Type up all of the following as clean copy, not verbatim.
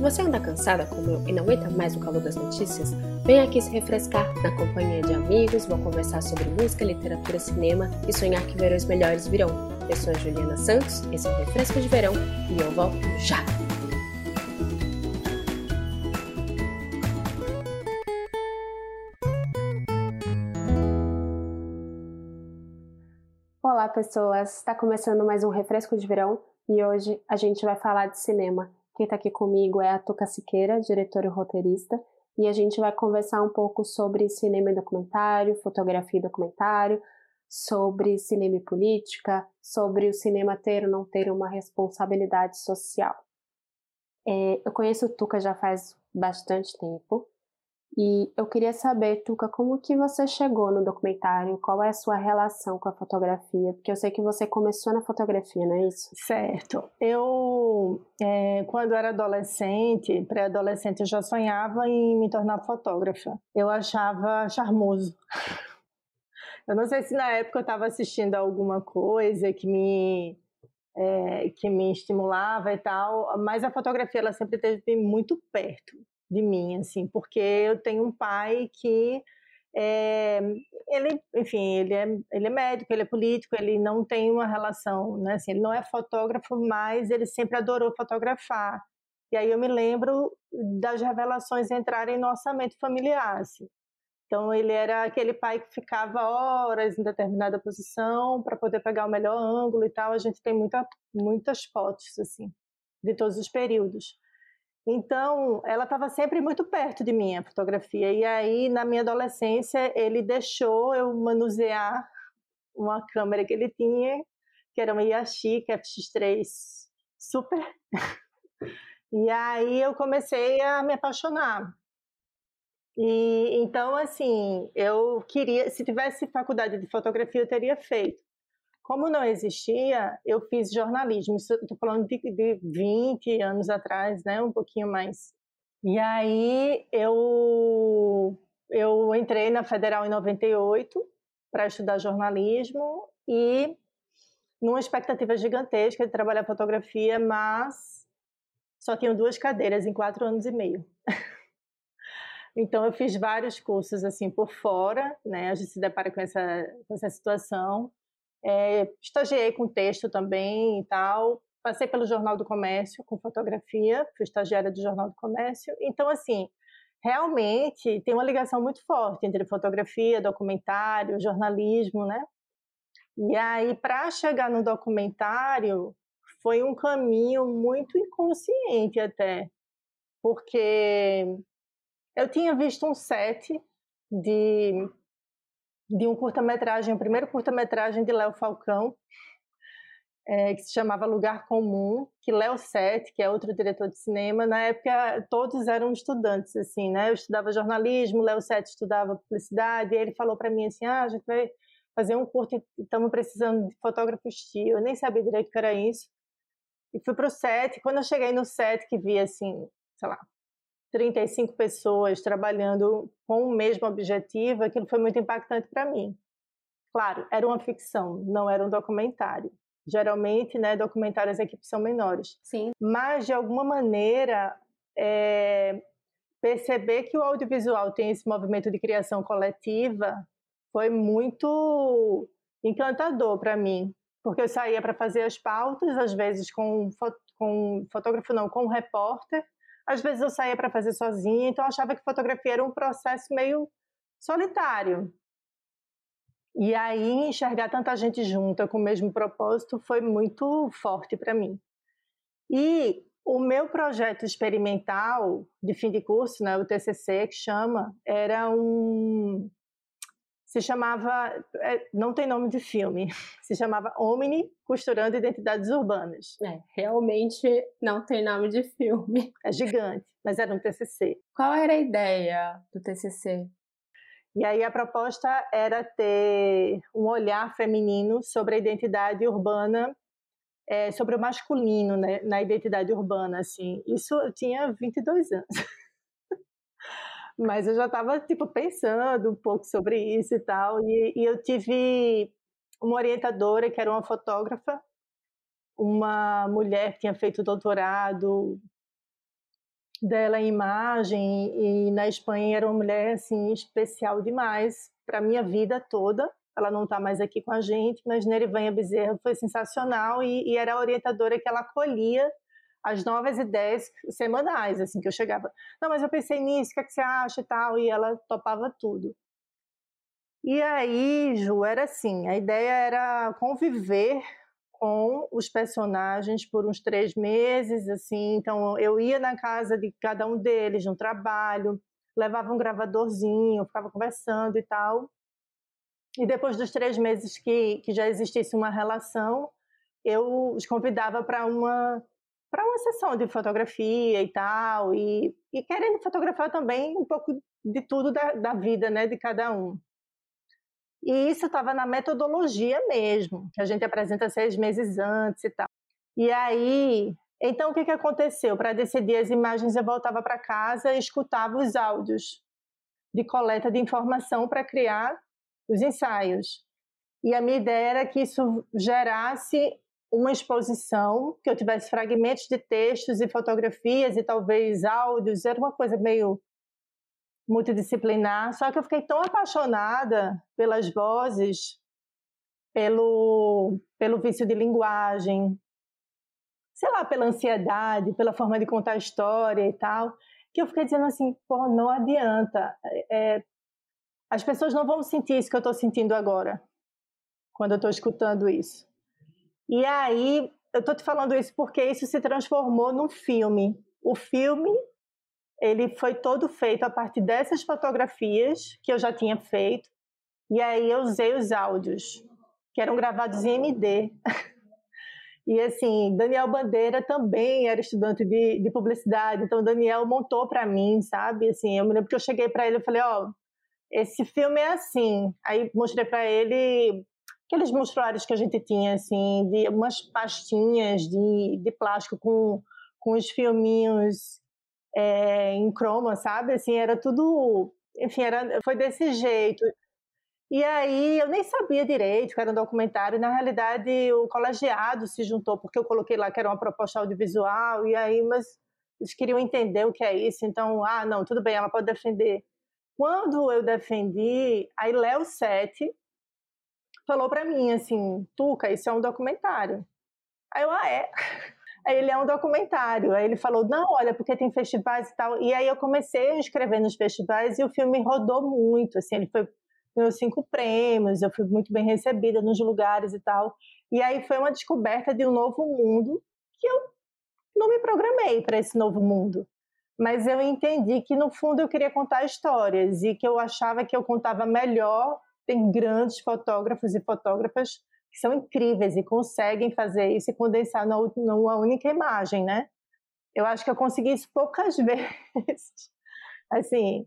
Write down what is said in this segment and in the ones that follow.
você anda cansada como eu e não aguenta mais o calor das notícias, vem aqui se refrescar na companhia de amigos, vou conversar sobre música, literatura, cinema e sonhar que verões melhores virão. Eu sou a Juliana Santos, esse é o Refresco de Verão e eu volto já! Olá pessoas, está começando mais um Refresco de Verão e hoje a gente vai falar de cinema. Quem está aqui comigo é a Tuca Siqueira, diretora e roteirista, e a gente vai conversar um pouco sobre cinema e documentário, fotografia e documentário, sobre cinema e política, sobre o cinema ter ou não ter uma responsabilidade social. Eu conheço o Tuca já faz bastante tempo, e eu queria saber, Tuca, como que você chegou no documentário? Qual é a sua relação com a fotografia? Porque eu sei que você começou na fotografia, não é isso? Certo. Eu, quando era adolescente, pré-adolescente, eu já sonhava em me tornar fotógrafa. Eu achava charmoso. Eu não sei se na época eu estava assistindo alguma coisa que me estimulava e tal, mas a fotografia ela sempre esteve muito perto de mim, assim, porque eu tenho um pai que ele é médico, ele é político, ele não tem uma relação, né, assim, ele não é fotógrafo, mas ele sempre adorou fotografar. E aí eu me lembro das revelações entrarem no orçamento familiar, assim. Então ele era aquele pai que ficava horas em determinada posição para poder pegar o melhor ângulo e tal. A gente tem muitas fotos assim de todos os períodos. Então ela estava sempre muito perto de mim, a fotografia. E aí na minha adolescência ele deixou eu manusear uma câmera que ele tinha, que era uma Yashica FX3 Super. E aí eu comecei a me apaixonar. E então, assim, eu queria, se tivesse faculdade de fotografia, eu teria feito. Como não existia, eu fiz jornalismo. Estou falando de 20 anos atrás, né? Um pouquinho mais. E aí eu entrei na Federal em 98 para estudar jornalismo e numa expectativa gigantesca de trabalhar fotografia, mas só tinham 2 cadeiras em 4 anos e meio. Então eu fiz vários cursos assim por fora, né? A gente se depara com essa situação. Estagiei com texto também e tal. Passei pelo Jornal do Comércio com fotografia, fui estagiária do Jornal do Comércio. Então assim, realmente tem uma ligação muito forte entre fotografia, documentário, jornalismo, né? E aí para chegar no documentário foi um caminho muito inconsciente até, porque eu tinha visto um set de um curta-metragem, o primeiro curta-metragem de Léo Falcão, que se chamava Lugar Comum, que Léo Sete, que é outro diretor de cinema, na época todos eram estudantes, assim, né? Eu estudava jornalismo, Léo Sete estudava publicidade, e ele falou para mim assim, a gente vai fazer um curta e estamos precisando de fotógrafos tio. Eu nem sabia direito o que era isso. E fui para o set, quando eu cheguei no set, que vi, assim, sei lá, 35 pessoas trabalhando com o mesmo objetivo, aquilo foi muito impactante para mim. Claro, era uma ficção, não era um documentário. Geralmente, né, documentários, as equipes são menores. Sim. Mas, de alguma maneira, perceber que o audiovisual tem esse movimento de criação coletiva foi muito encantador para mim, porque eu saía para fazer as pautas, às vezes com fotógrafo não, com um repórter, às vezes eu saía para fazer sozinha, então eu achava que fotografia era um processo meio solitário. E aí enxergar tanta gente junta com o mesmo propósito foi muito forte para mim. E o meu projeto experimental de fim de curso, né, o TCC que chama, se chamava, não tem nome de filme, se chamava Omni Costurando Identidades Urbanas. Realmente não tem nome de filme. É gigante, mas era um TCC. Qual era a ideia do TCC? E aí a proposta era ter um olhar feminino sobre a identidade urbana, sobre o masculino, né, na identidade urbana, assim. Isso eu tinha 22 anos. Mas eu já estava tipo pensando um pouco sobre isso e tal, e eu tive uma orientadora que era uma fotógrafa, uma mulher que tinha feito doutorado dela em imagem, e na Espanha era uma mulher assim especial demais para a minha vida toda. Ela não está mais aqui com a gente, mas Nerivanha Bezerra foi sensacional e era a orientadora que ela acolhia as novas ideias semanais, assim, que eu chegava. Não, mas eu pensei nisso, o que é que você acha e tal? E ela topava tudo. E aí, Ju, era assim, a ideia era conviver com os personagens por uns 3 meses, assim, então eu ia na casa de cada um deles, no trabalho, levava um gravadorzinho, ficava conversando e tal, e depois dos 3 meses que já existisse uma relação, eu os convidava para uma sessão de fotografia e tal, e querendo fotografar também um pouco de tudo da vida, né, de cada um. E isso estava na metodologia mesmo, que a gente apresenta 6 meses antes e tal. E aí, então o que aconteceu? Para decidir as imagens, eu voltava para casa e escutava os áudios de coleta de informação para criar os ensaios. E a minha ideia era que isso gerasse uma exposição, que eu tivesse fragmentos de textos e fotografias e talvez áudios, era uma coisa meio multidisciplinar, só que eu fiquei tão apaixonada pelas vozes, pelo vício de linguagem, sei lá, pela ansiedade, pela forma de contar a história e tal, que eu fiquei dizendo assim, pô, não adianta, as pessoas não vão sentir isso que eu estou sentindo agora, quando eu estou escutando isso. E aí, eu estou te falando isso porque isso se transformou num filme. O filme, ele foi todo feito a partir dessas fotografias que eu já tinha feito, e aí eu usei os áudios, que eram gravados em MD. E assim, Daniel Bandeira também era estudante de publicidade, então Daniel montou para mim, sabe? Assim, eu me lembro que eu cheguei para ele e falei, ó, esse filme é assim. Aí mostrei para ele aqueles mostruários que a gente tinha, assim, de umas pastinhas de plástico com os filminhos em croma, sabe? Assim, era tudo, enfim, foi desse jeito. E aí eu nem sabia direito que era um documentário, na realidade o colegiado se juntou, porque eu coloquei lá que era uma proposta audiovisual, e aí, mas eles queriam entender o que é isso, então, não, tudo bem, ela pode defender. Quando eu defendi, aí Léo Sete falou para mim assim, Tuca, isso é um documentário. Aí eu, é? Aí ele é um documentário. Aí ele falou, não, olha, porque tem festivais e tal. E aí eu comecei a escrever nos festivais e o filme rodou muito, assim, ele ganhou 5 prêmios, eu fui muito bem recebida nos lugares e tal. E aí foi uma descoberta de um novo mundo que eu não me programei para esse novo mundo. Mas eu entendi que, no fundo, eu queria contar histórias e que eu achava que eu contava melhor. Tem grandes fotógrafos e fotógrafas que são incríveis e conseguem fazer isso e condensar numa única imagem, né? Eu acho que eu consegui isso poucas vezes, assim,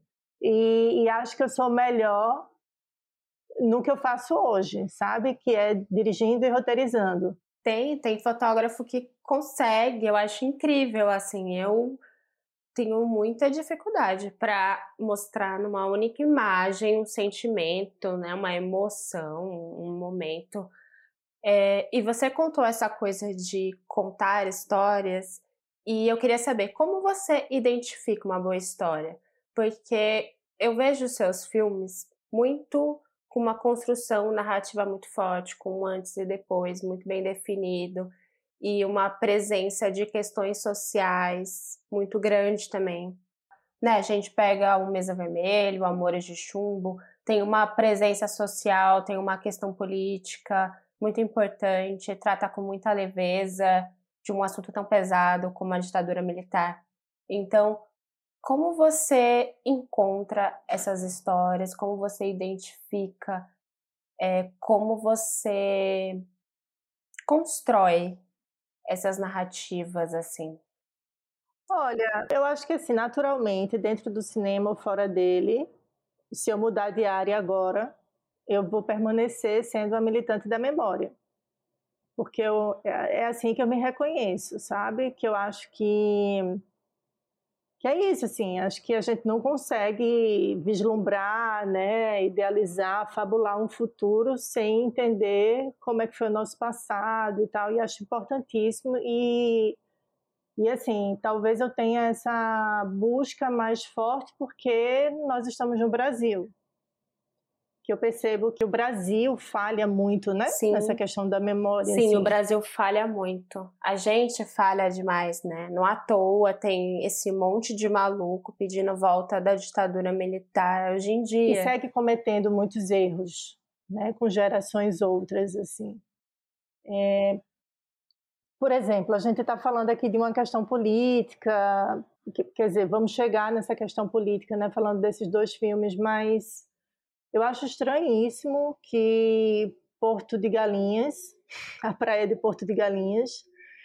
e acho que eu sou melhor no que eu faço hoje, sabe? Que é dirigindo e roteirizando. Tem fotógrafo que consegue, eu acho incrível, assim, eu tenho muita dificuldade para mostrar numa única imagem um sentimento, né, uma emoção, um momento. E você contou essa coisa de contar histórias, e eu queria saber como você identifica uma boa história, porque eu vejo seus filmes muito com uma construção narrativa muito forte, com um antes e depois muito bem definido, e uma presença de questões sociais muito grande também. Né, a gente pega o Mesa Vermelho, o Amores de Chumbo, tem uma presença social, tem uma questão política muito importante, trata com muita leveza de um assunto tão pesado como a ditadura militar. Então, como você encontra essas histórias, como você identifica, como você constrói essas narrativas, assim? Olha, eu acho que assim, naturalmente, dentro do cinema ou fora dele, se eu mudar de área agora, eu vou permanecer sendo uma militante da memória. Porque é assim que eu me reconheço, sabe? Que eu acho que é isso, assim, acho que a gente não consegue vislumbrar, né, idealizar, fabular um futuro sem entender como é que foi o nosso passado e tal, e acho importantíssimo. E assim, talvez eu tenha essa busca mais forte porque nós estamos no Brasil, que eu percebo que o Brasil falha muito, né? Sim. Nessa questão da memória. Sim, assim. O Brasil falha muito. A gente falha demais, né? Não à toa tem esse monte de maluco pedindo volta da ditadura militar hoje em dia. E segue cometendo muitos erros, né? Com gerações outras, assim. Por exemplo, a gente está falando aqui de uma questão política, quer dizer, vamos chegar nessa questão política, né? Falando desses 2 filmes, mas eu acho estranhíssimo que Porto de Galinhas, a praia de Porto de Galinhas,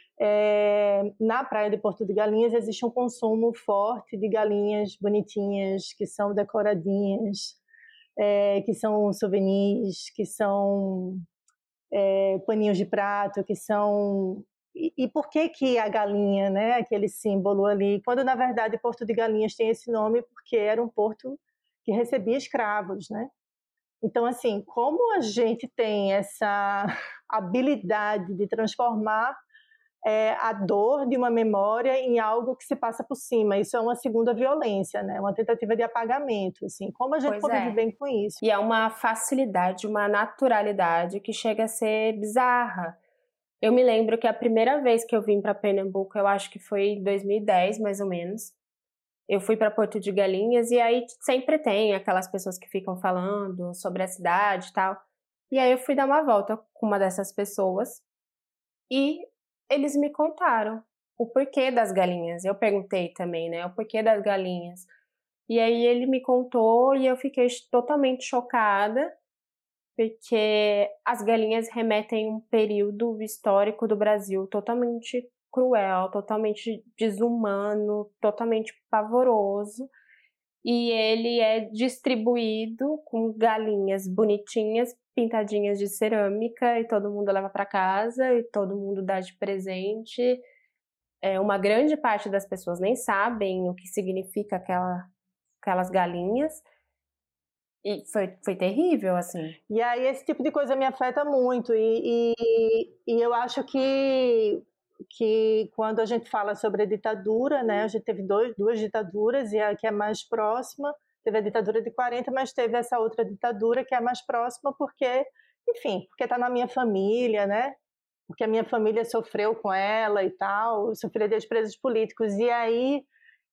na praia de Porto de Galinhas existe um consumo forte de galinhas bonitinhas, que são decoradinhas, que são souvenirs, que são paninhos de prato, que são... E por que a galinha, né, aquele símbolo ali? Quando, na verdade, Porto de Galinhas tem esse nome porque era um porto que recebia escravos, né? Então, assim, como a gente tem essa habilidade de transformar a dor de uma memória em algo que se passa por cima. Isso é uma segunda violência, né? Uma tentativa de apagamento, assim. Como a gente convive bem com isso? E é uma facilidade, uma naturalidade que chega a ser bizarra. Eu me lembro que a primeira vez que eu vim para Pernambuco, eu acho que foi em 2010, mais ou menos. Eu fui para Porto de Galinhas e aí sempre tem aquelas pessoas que ficam falando sobre a cidade e tal. E aí eu fui dar uma volta com uma dessas pessoas e eles me contaram o porquê das galinhas. Eu perguntei também, né, o porquê das galinhas. E aí ele me contou e eu fiquei totalmente chocada, porque as galinhas remetem a um período histórico do Brasil totalmente cruel, totalmente desumano, totalmente pavoroso. E ele é distribuído com galinhas bonitinhas, pintadinhas de cerâmica, e todo mundo leva para casa e todo mundo dá de presente. Uma grande parte das pessoas nem sabem o que significa aquelas galinhas. E foi terrível, assim. E aí esse tipo de coisa me afeta muito. E eu acho que quando a gente fala sobre a ditadura, né, a gente teve duas ditaduras, e a que é mais próxima, teve a ditadura de 40, mas teve essa outra ditadura que é mais próxima porque, enfim, porque está na minha família, né? Porque a minha família sofreu com ela e tal, sofreu de presos políticos. E aí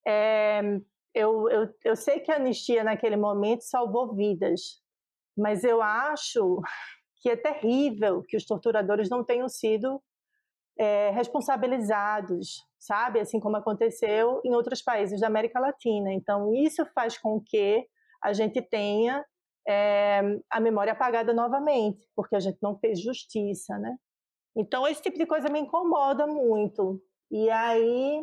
eu sei que a anistia naquele momento salvou vidas, mas eu acho que é terrível que os torturadores não tenham sido responsabilizados, sabe? Assim como aconteceu em outros países da América Latina. Então, isso faz com que a gente tenha a memória apagada novamente, porque a gente não fez justiça, né? Então, esse tipo de coisa me incomoda muito. E aí,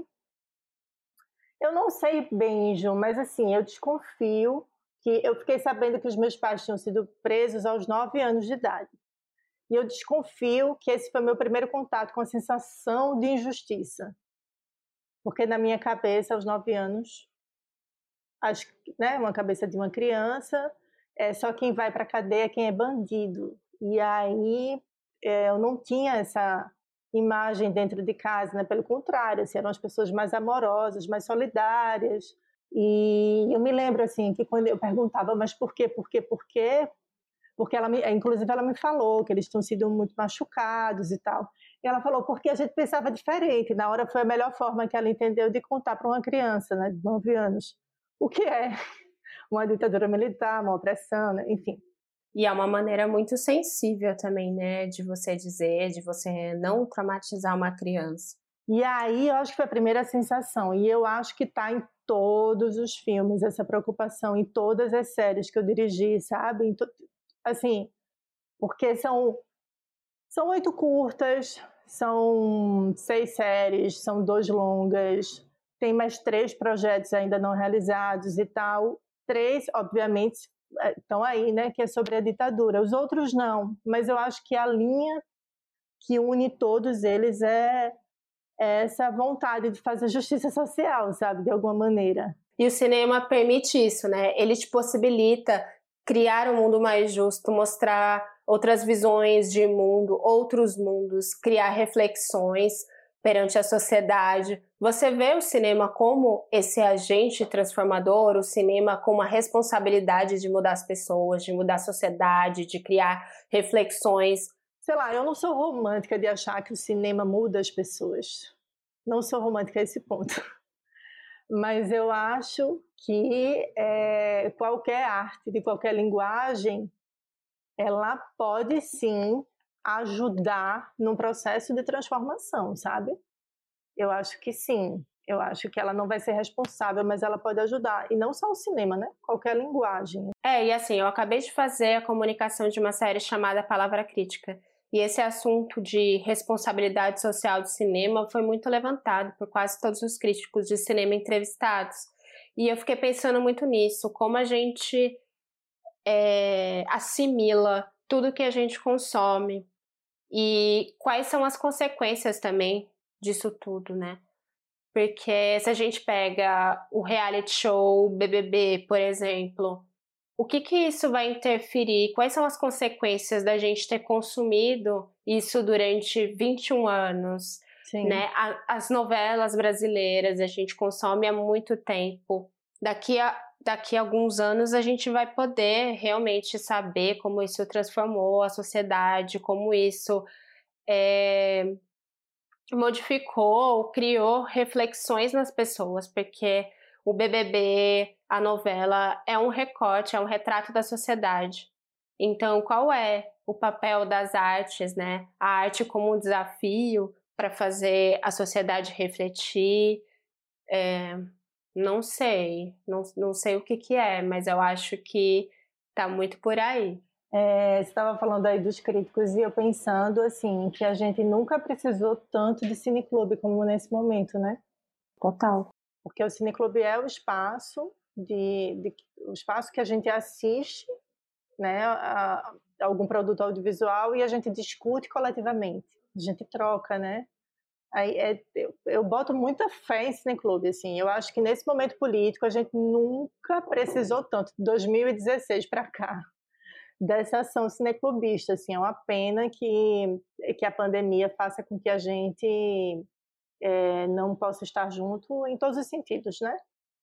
eu não sei bem, Ju, mas assim, eu desconfio que eu fiquei sabendo que os meus pais tinham sido presos aos 9 anos de idade. E eu desconfio que esse foi meu primeiro contato com a sensação de injustiça. Porque na minha cabeça, aos 9 anos, acho que, né, uma cabeça de uma criança, só quem vai para a cadeia é quem é bandido. E aí eu não tinha essa imagem dentro de casa, né? Pelo contrário, assim, eram as pessoas mais amorosas, mais solidárias. E eu me lembro assim que quando eu perguntava, mas por quê? Porque inclusive ela me falou que eles tinham sido muito machucados e tal. E ela falou porque a gente pensava diferente. Na hora foi a melhor forma que ela entendeu de contar para uma criança, né, de 9 anos, o que é uma ditadura militar, uma opressão, né? Enfim. E é uma maneira muito sensível também, né, de você dizer, de você não traumatizar uma criança. E aí eu acho que foi a primeira sensação, e eu acho que está em todos os filmes essa preocupação, em todas as séries que eu dirigi, sabe? Assim, porque são 8 curtas, são 6 séries, são 2 longas, tem mais 3 projetos ainda não realizados e tal. 3, obviamente, estão aí, né, que é sobre a ditadura. Os outros não, mas eu acho que a linha que une todos eles é essa vontade de fazer justiça social, sabe, de alguma maneira. E o cinema permite isso, né? Ele te possibilita criar um mundo mais justo, mostrar outras visões de mundo, outros mundos, criar reflexões, perante a sociedade. Você vê o cinema como esse agente transformador, o cinema com uma responsabilidade de mudar as pessoas, de mudar a sociedade, de criar reflexões. Sei lá, eu não sou romântica de achar que o cinema muda as pessoas. Não sou romântica a esse ponto. Mas eu acho que qualquer arte, de qualquer linguagem, ela pode sim ajudar no processo de transformação, sabe? Eu acho que sim. Eu acho que ela não vai ser responsável, mas ela pode ajudar. E não só o cinema, né? Qualquer linguagem. E assim, eu acabei de fazer a comunicação de uma série chamada Palavra Crítica. E esse assunto de responsabilidade social do cinema foi muito levantado por quase todos os críticos de cinema entrevistados. E eu fiquei pensando muito nisso, como a gente assimila tudo que a gente consome e quais são as consequências também disso tudo, né? Porque se a gente pega o reality show BBB, por exemplo, o que isso vai interferir? Quais são as consequências da gente ter consumido isso durante 21 anos? Sim. Né? As novelas brasileiras a gente consome há muito tempo. Daqui a alguns anos a gente vai poder realmente saber como isso transformou a sociedade, como isso modificou, criou reflexões nas pessoas, porque o BBB, a novela, é um recorte, é um retrato da sociedade. Então, qual é o papel das artes, né? A arte como um desafio para fazer a sociedade refletir. Não sei, não sei o que é, mas eu acho que tá muito por aí. Você estava falando aí dos críticos e eu pensando assim que a gente nunca precisou tanto de cineclube como nesse momento, né? Total. Porque o cineclube é o espaço o espaço que a gente assiste, né, a algum produto audiovisual e a gente discute coletivamente, a gente troca, né? Aí eu boto muita fé em cineclube, assim. Eu acho que nesse momento político a gente nunca precisou tanto, de 2016 para cá, dessa ação cineclubista, assim. É uma pena que a pandemia faça com que a gente não possa estar junto em todos os sentidos, né?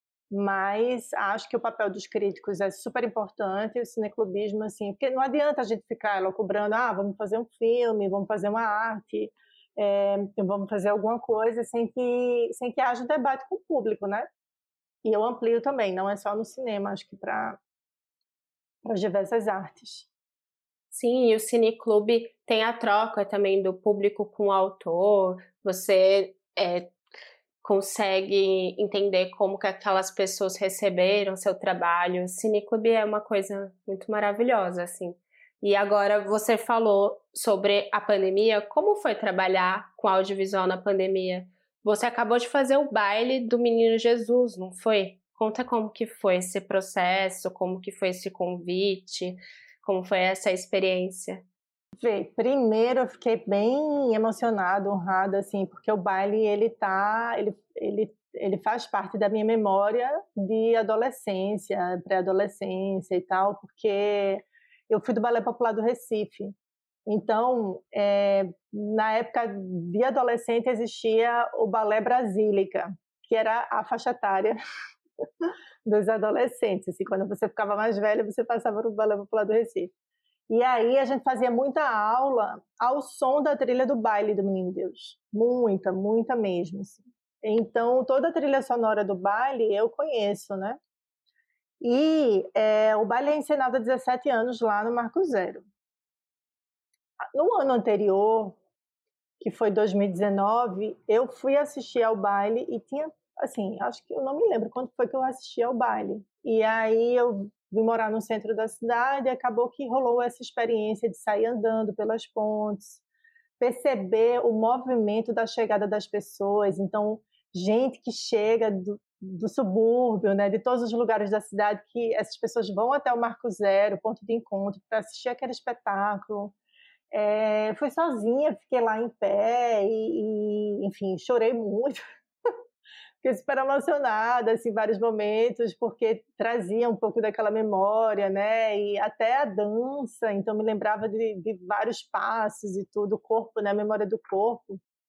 Mas acho que o papel dos críticos é super importante, o cineclubismo, assim, porque não adianta a gente ficar cobrando, vamos fazer um filme, vamos fazer uma arte, vamos fazer alguma coisa sem que haja debate com o público, né? E eu amplio também, não é só no cinema, acho que para as diversas artes. Sim, e o cineclube tem a troca também do público com o autor, você consegue entender como que aquelas pessoas receberam seu trabalho. O cineclube é uma coisa muito maravilhosa, assim. E agora você falou sobre a pandemia, como foi trabalhar com audiovisual na pandemia? Você acabou de fazer o baile do Menino Jesus, não foi? Conta como que foi esse processo, como que foi esse convite, como foi essa experiência. Primeiro eu fiquei bem emocionada, honrada, assim, porque o baile ele faz parte da minha memória de adolescência, pré-adolescência e tal, porque eu fui do Balé Popular do Recife. Então, na época de adolescente existia o Balé Brasílica, que era a faixa etária dos adolescentes. Assim, quando você ficava mais velha, você passava no Balé Popular do Recife. E aí a gente fazia muita aula ao som da trilha do baile do Menino Deus. Muita, muita mesmo. Assim. Então, toda a trilha sonora do baile eu conheço, né? E o baile é encenado há 17 anos lá no Marco Zero. No ano anterior, que foi 2019, eu fui assistir ao baile e tinha, assim, acho que eu não me lembro quando foi que eu assisti ao baile. E aí eu vim morar no centro da cidade e acabou que rolou essa experiência de sair andando pelas pontes, perceber o movimento da chegada das pessoas. Então, gente que chega do subúrbio, né, de todos os lugares da cidade, que essas pessoas vão até o Marco Zero, ponto de encontro, para assistir aquele espetáculo. Fui sozinha, fiquei lá em pé enfim, chorei muito. Fiquei super emocionada, assim, em vários momentos, porque trazia um pouco daquela memória, né? E até a dança, então me lembrava de vários passos e tudo, o corpo, né? A memória do corpo.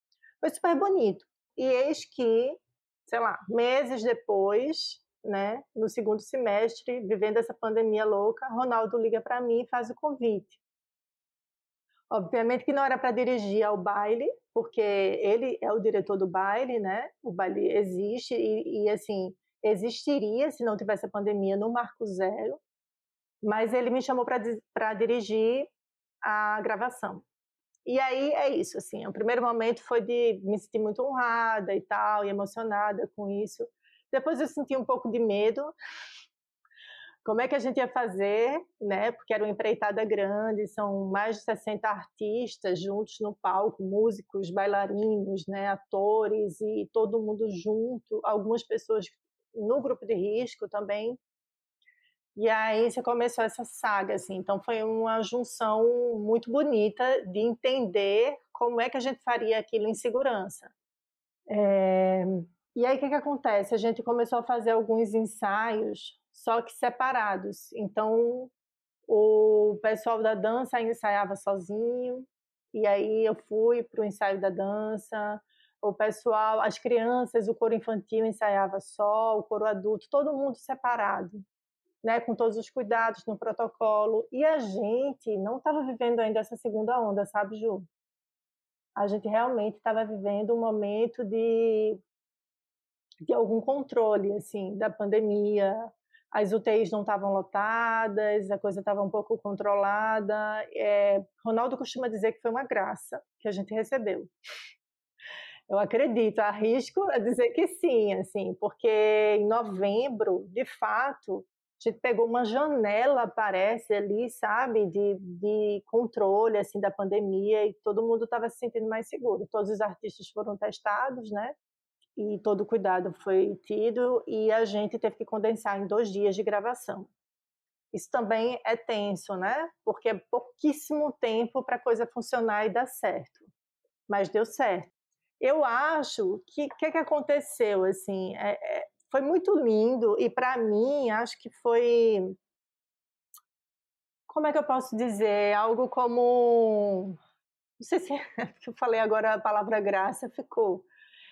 Foi super bonito. E eis que, sei lá, meses depois, né, no segundo semestre, vivendo essa pandemia louca, Ronaldo liga para mim e faz o convite. Obviamente que não era para dirigir ao baile, porque ele é o diretor do baile, né? O baile existe assim, existiria se não tivesse a pandemia no Marco Zero, mas ele me chamou para dirigir a gravação. E aí é isso, assim, o primeiro momento foi de me sentir muito honrada e tal, e emocionada com isso. Depois eu senti um pouco de medo, como é que a gente ia fazer, né? Porque era uma empreitada grande, são mais de 60 artistas juntos no palco, músicos, bailarinos, né? Atores e todo mundo junto, algumas pessoas no grupo de risco também. E aí você começou essa saga, assim. Então foi uma junção muito bonita de entender como é que a gente faria aquilo em segurança. E aí o que acontece? A gente começou a fazer alguns ensaios, só que separados. Então o pessoal da dança ensaiava sozinho, e aí eu fui para o ensaio da dança. O pessoal, as crianças, o coro infantil ensaiava só, o coro adulto, todo mundo separado, né, com todos os cuidados no protocolo. E a gente não estava vivendo ainda essa segunda onda, sabe, Ju? A gente realmente estava vivendo um momento de algum controle, assim, da pandemia. As UTIs não estavam lotadas, a coisa estava um pouco controlada. Ronaldo costuma dizer que foi uma graça que a gente recebeu. Eu acredito, arrisco a dizer que sim, assim, porque em novembro, de fato, a gente pegou uma janela, parece, ali, sabe, de controle, assim, da pandemia, e todo mundo estava se sentindo mais seguro. Todos os artistas foram testados, né? E todo cuidado foi tido, e a gente teve que condensar em 2 dias de gravação. Isso também é tenso, né? Porque é pouquíssimo tempo para a coisa funcionar e dar certo. Mas deu certo. Eu acho que o que aconteceu, assim, foi muito lindo, e para mim, acho que foi, como é que eu posso dizer, algo como, não sei se eu falei agora a palavra graça, ficou,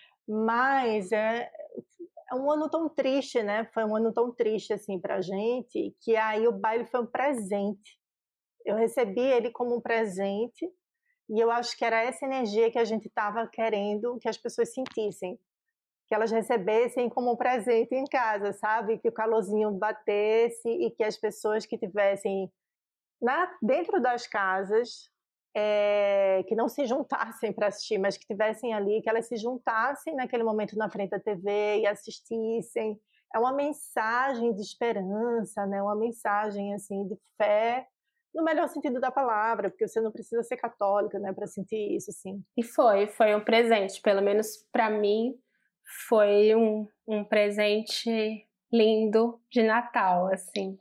mas é um ano tão triste, né? Foi um ano tão triste, assim, pra gente, que aí o baile foi um presente. Eu recebi ele como um presente, e eu acho que era essa energia que a gente estava querendo que as pessoas sentissem, que elas recebessem como um presente em casa, sabe? Que o calorzinho batesse e que as pessoas que tivessem dentro das casas, que não se juntassem para assistir, mas que tivessem ali, que elas se juntassem naquele momento na frente da TV e assistissem. É uma mensagem de esperança, né? Uma mensagem assim de fé, no melhor sentido da palavra, porque você não precisa ser católica, né, para sentir isso, assim. E foi um presente, pelo menos para mim, foi um presente lindo de Natal, assim.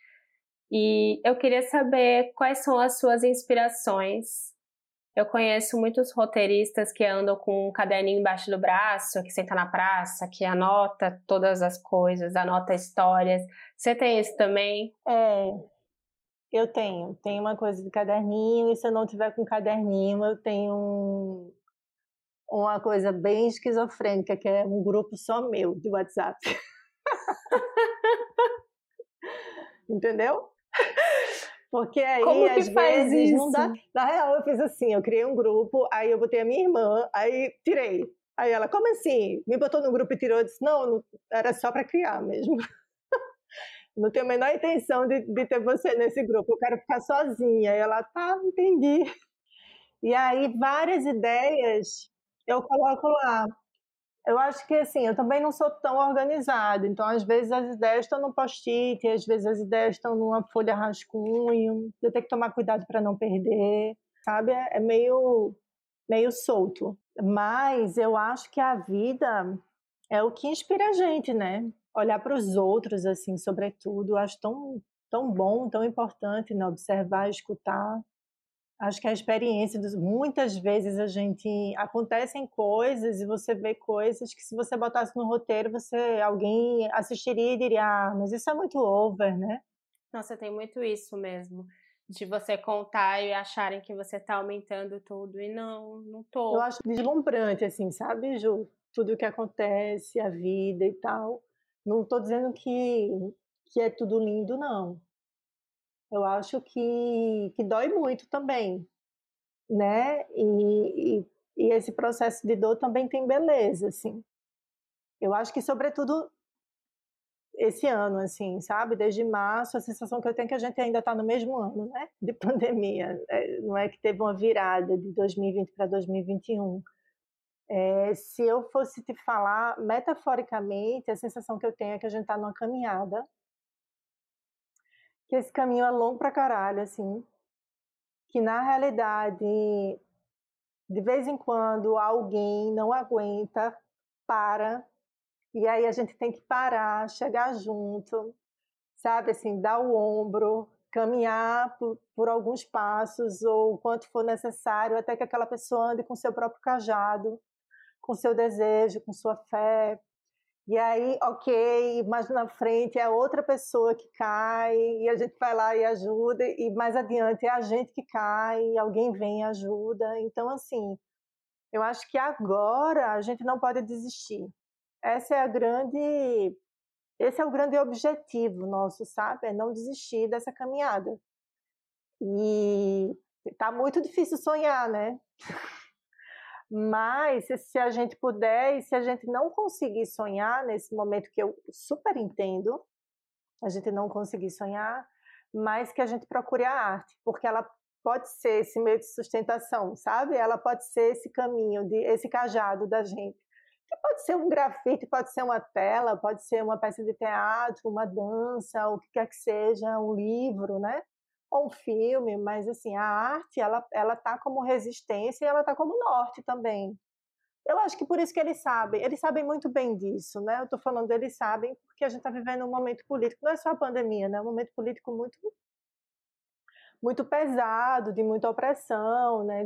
E eu queria saber quais são as suas inspirações. Eu conheço muitos roteiristas que andam com um caderninho embaixo do braço, que senta na praça, que anota todas as coisas, anota histórias. Você tem isso também? Eu tenho uma coisa de caderninho, e se eu não tiver com caderninho, eu tenho uma coisa bem esquizofrênica, que é um grupo só meu de WhatsApp. Entendeu? Porque aí, Como que às faz vezes, isso? não dá. Na real, eu fiz assim: eu criei um grupo, aí eu botei a minha irmã, aí tirei. Aí ela, como assim? Me botou no grupo e tirou? Eu disse: não, era só para criar mesmo. Não tenho a menor intenção de ter você nesse grupo, eu quero ficar sozinha. E ela, tá, entendi. E aí, várias ideias eu coloco lá. Eu acho que, assim, eu também não sou tão organizada, então às vezes as ideias estão no post-it, às vezes as ideias estão numa folha rascunho, eu tenho que tomar cuidado para não perder, sabe? É meio solto. Mas eu acho que a vida é o que inspira a gente, né? Olhar para os outros, assim, sobretudo, eu acho tão bom, tão importante, né? Observar, escutar. Acho que a experiência muitas vezes acontecem coisas e você vê coisas que, se você botasse no roteiro, alguém assistiria e diria: ah, mas isso é muito over, né? Nossa, tem muito isso mesmo. de você contar e acharem que você está aumentando tudo e não Eu tô. acho deslumbrante, assim, sabe, Ju? Tudo o que acontece, a vida e tal. Não estou dizendo que é tudo lindo, não. Eu acho que dói muito também, né? E esse processo de dor também tem beleza, assim. Eu acho que, sobretudo, esse ano, assim, sabe? Desde março, a sensação que eu tenho é que a gente ainda está no mesmo ano, né? De pandemia. Não é que teve uma virada de 2020 para 2021. Se eu fosse te falar metaforicamente, a sensação que eu tenho é que a gente está numa caminhada, que esse caminho é longo pra caralho, assim, que na realidade, de vez em quando, alguém não aguenta, para, e aí a gente tem que parar, chegar junto, sabe, assim, dar o ombro, caminhar por alguns passos, ou o quanto for necessário, até que aquela pessoa ande com seu próprio cajado, com seu desejo, com sua fé. E aí, ok, mais na frente é outra pessoa que cai, e a gente vai lá e ajuda, e mais adiante é a gente que cai, e alguém vem e ajuda. Então, assim, eu acho que agora a gente não pode desistir. Essa é a grande, esse é o grande objetivo nosso, sabe? É não desistir dessa caminhada. E tá muito difícil sonhar, né? Mas se a gente puder, e se a gente não conseguir sonhar nesse momento que eu super entendo, a gente não conseguir sonhar, mas que a gente procure a arte, porque ela pode ser esse meio de sustentação, sabe? Ela pode ser esse caminho, esse cajado da gente. Que pode ser um grafite, pode ser uma tela, pode ser uma peça de teatro, uma dança, o que quer que seja, um livro, né? Ou um filme, mas assim, a arte, ela tá como resistência e ela tá como norte também. Eu acho que por isso que eles sabem muito bem disso, né? Eu estou falando, eles sabem porque a gente está vivendo um momento político, não é só a pandemia, né? É um momento político muito, muito pesado, de muita opressão, né?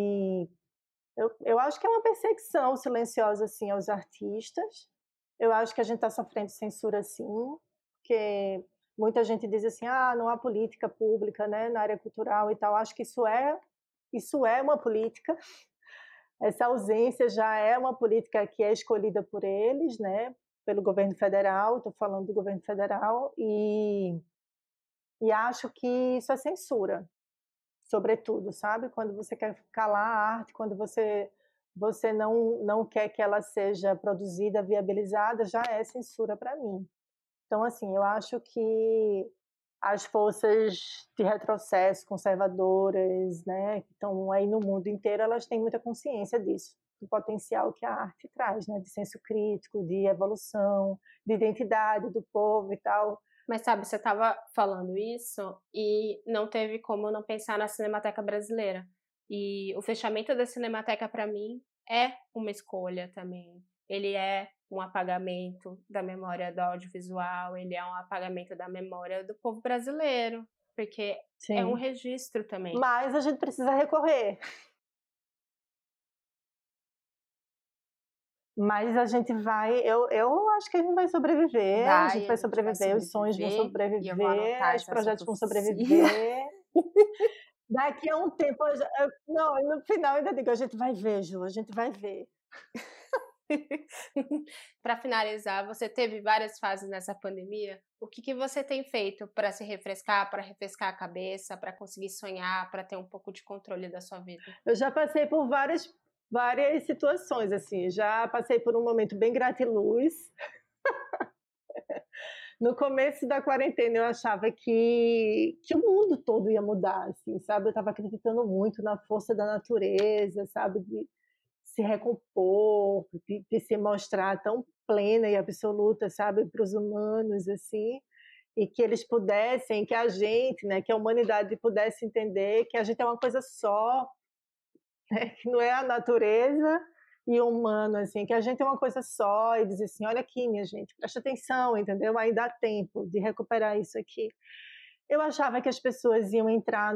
Eu acho que é uma perseguição silenciosa, assim, aos artistas. Eu acho que a gente está sofrendo censura, sim, porque muita gente diz assim, ah, não há política pública, né, na área cultural e tal. Acho que isso é uma política. Essa ausência já é uma política que é escolhida por eles, né, pelo governo federal, estou falando do governo federal, e acho que isso é censura, sobretudo, sabe? Quando você quer calar a arte, quando você não quer que ela seja produzida, viabilizada, já é censura para mim. Então, assim, eu acho que as forças de retrocesso conservadoras, né, que estão aí no mundo inteiro, elas têm muita consciência disso, do potencial que a arte traz, né, de senso crítico, de evolução, de identidade do povo e tal. Mas sabe, você estava falando isso e não teve como não pensar na Cinemateca Brasileira. E o fechamento da Cinemateca, para mim, é uma escolha também. Ele é um apagamento da memória do audiovisual, ele é um apagamento da memória do povo brasileiro, porque é um Sim. registro também. Mas a gente precisa recorrer. Mas a gente vai, eu acho que a gente vai sobreviver, a gente Vai, a vai gente vai sobreviver, os sonhos vão sobreviver, e eu vou sobreviver, anotar os essa sua projetos vão profecia. sobreviver. Daqui a um tempo, não, no final eu ainda digo, a gente vai ver, Ju, a gente vai ver. Para finalizar, você teve várias fases nessa pandemia. O que você tem feito para se refrescar, para refrescar a cabeça, para conseguir sonhar, para ter um pouco de controle da sua vida? Eu já passei por várias situações, assim, já passei por um momento bem gratiluz. No começo da quarentena eu achava que o mundo todo ia mudar, assim, sabe? Eu estava acreditando muito na força da natureza, sabe? De se recompor, de se mostrar tão plena e absoluta, sabe? Para os humanos, assim, e que eles pudessem, que a gente, né, que a humanidade pudesse entender que a gente é uma coisa só, né, que não é a natureza e o humano, assim, que a gente é uma coisa só, e dizer assim, olha aqui, minha gente, presta atenção, entendeu? Ainda há tempo de recuperar isso aqui. Eu achava que as pessoas iam entrar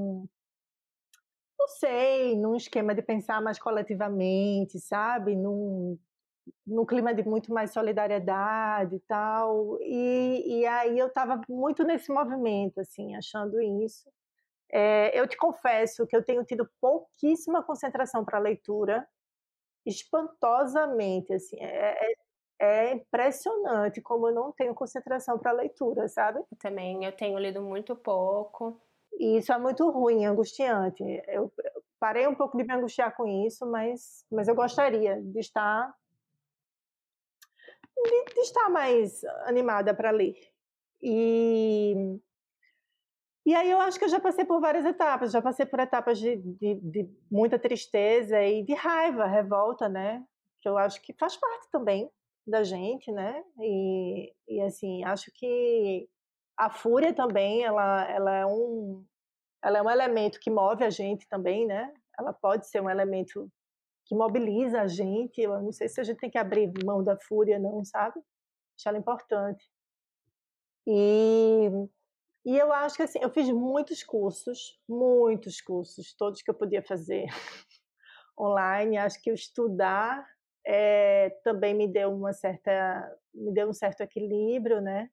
não sei, num esquema de pensar mais coletivamente, sabe? Num clima de muito mais solidariedade e tal. E aí eu estava muito nesse movimento, assim, achando isso. Eu te confesso que eu tenho tido pouquíssima concentração para leitura, espantosamente, assim, é impressionante como eu não tenho concentração para leitura, sabe? Também eu tenho lido muito pouco. E isso é muito ruim, angustiante. Eu parei um pouco de me angustiar com isso, mas eu gostaria de estar mais animada para ler. E aí eu acho que eu já passei por várias etapas, já passei por etapas de muita tristeza e de raiva, revolta, né? Que eu acho que faz parte também da gente, né? E assim, acho que a fúria também, ela é um elemento que move a gente também, né? Ela pode ser um elemento que mobiliza a gente. Eu não sei se a gente tem que abrir mão da fúria, não, sabe? Acho ela importante. E eu acho que assim, eu fiz muitos cursos, todos que eu podia fazer online. Acho que o estudar também me deu um certo equilíbrio, né?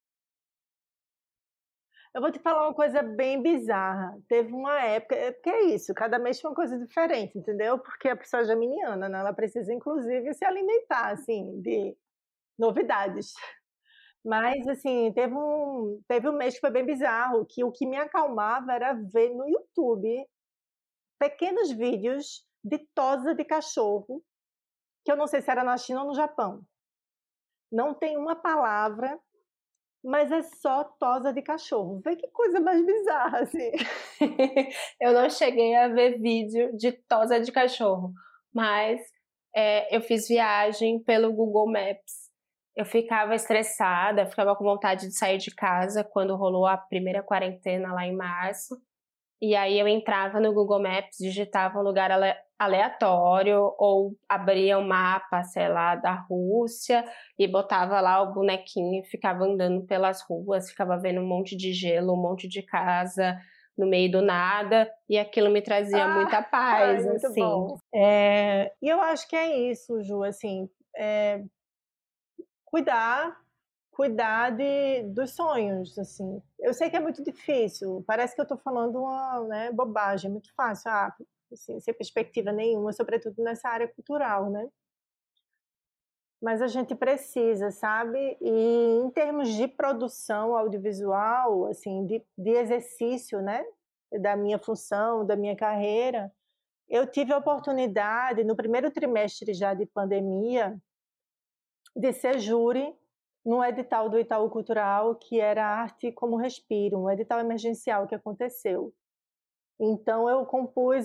Eu vou te falar uma coisa bem bizarra. Teve uma época, porque é isso, cada mês foi uma coisa diferente, entendeu? Porque a pessoa é geminiana, né? Ela precisa, inclusive, se alimentar, assim, de novidades. Mas, assim, teve um mês que foi bem bizarro, que o que me acalmava era ver no YouTube pequenos vídeos de tosa de cachorro, que eu não sei se era na China ou no Japão. Não tem uma palavra, mas é só tosa de cachorro. Vê que coisa mais bizarra, assim. Eu não cheguei a ver vídeo de tosa de cachorro, mas eu fiz viagem pelo Google Maps. Eu ficava estressada, ficava com vontade de sair de casa quando rolou a primeira quarentena lá em março. E aí eu entrava no Google Maps, digitava um lugar aleatório ou abria um mapa, sei lá, da Rússia e botava lá o bonequinho e ficava andando pelas ruas, ficava vendo um monte de gelo, um monte de casa no meio do nada, e aquilo me trazia muita paz, muito assim. Bom. E eu acho que é isso, Ju, assim, cuidar dos sonhos, assim. Eu sei que é muito difícil, parece que eu estou falando uma, né, bobagem, é muito fácil, assim, sem perspectiva nenhuma, sobretudo nessa área cultural, né? Mas a gente precisa, sabe? E em termos de produção audiovisual, assim, de exercício, né? Da minha função, da minha carreira, eu tive a oportunidade, no primeiro trimestre já de pandemia, de ser júri num edital do Itaú Cultural, que era Arte como Respiro, um edital emergencial que aconteceu. Então, eu compus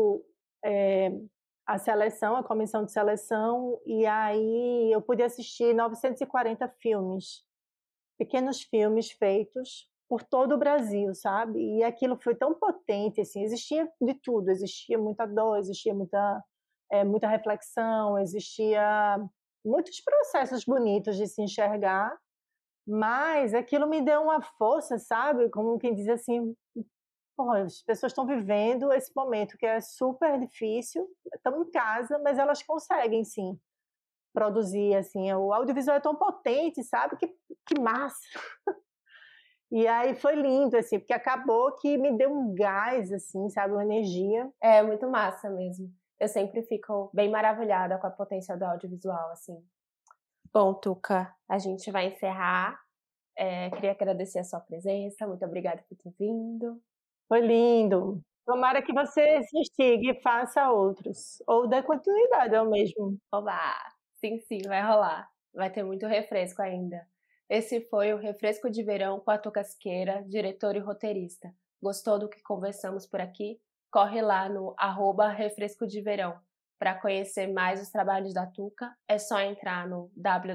a seleção, a comissão de seleção, e aí eu pude assistir 940 filmes, pequenos filmes feitos por todo o Brasil, sabe? E aquilo foi tão potente, assim, existia de tudo, existia muita dor, existia muita reflexão, existia muitos processos bonitos de se enxergar, mas aquilo me deu uma força, sabe? Como quem diz assim, as pessoas estão vivendo esse momento que é super difícil, estão em casa, mas elas conseguem, sim, produzir, assim, o audiovisual é tão potente, sabe? Que massa! E aí foi lindo, assim, porque acabou que me deu um gás, assim, sabe? Uma energia. É muito massa mesmo. Eu sempre fico bem maravilhada com a potência do audiovisual, assim. Bom, Tuca, a gente vai encerrar. Queria agradecer a sua presença, muito obrigada por ter vindo. Foi lindo. Tomara que você se instigue e faça outros. Ou dê continuidade ao mesmo. Oba! Sim, vai rolar. Vai ter muito refresco ainda. Esse foi o Refresco de Verão com a Tuca Siqueira, diretora e roteirista. Gostou do que conversamos por aqui? Corre lá no @refresco de verão. Para conhecer mais os trabalhos da Tuca, é só entrar no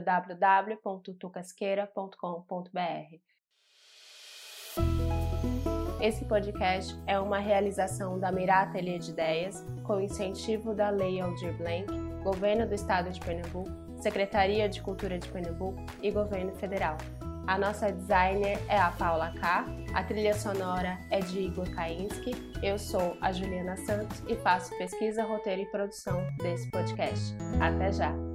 www.tucasqueira.com.br. Esse podcast é uma realização da Mirá Ateliê de Ideias, com incentivo da Lei Aldir Blanc, Governo do Estado de Pernambuco, Secretaria de Cultura de Pernambuco e Governo Federal. A nossa designer é a Paula K, a trilha sonora é de Igor Kainski, eu sou a Juliana Santos e faço pesquisa, roteiro e produção desse podcast. Até já!